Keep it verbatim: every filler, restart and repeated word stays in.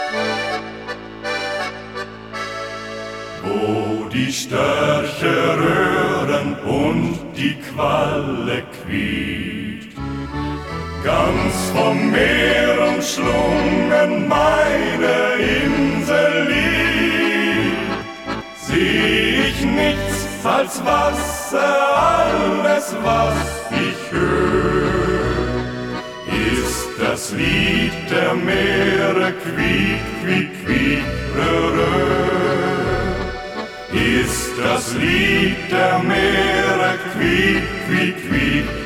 Wo die Störche röhren und die Qualle quiekt, ganz vom Meer umschlungen meine Insel liegt, seh ich nichts als Wasser, alles was ich hör, ist das Lied der Meere, quiek, quiek, quiek, rö, rö. Ist das Lied der Meere, quiek, quiek, quiek,